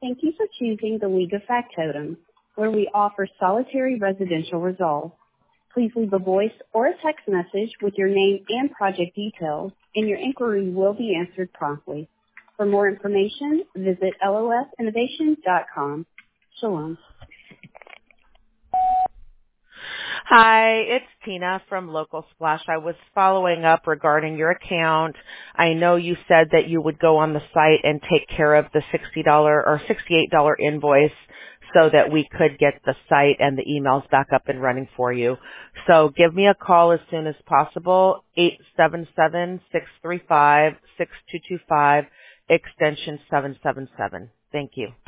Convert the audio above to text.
Thank you for choosing the League of Factotum, where we offer solitary residential resolve. Please leave a voice or a text message with your name and project details, and your inquiry will be answered promptly. For more information, visit losinnovation.com. Shalom. Hi, it's Tina from Local Splash. I was following up regarding your account. I know you said that you would go on the site and take care of the $60 or $68 invoice so that we could get the site and the emails back up and running for you. So give me a call as soon as possible, 877-635-6225, extension 777. Thank you.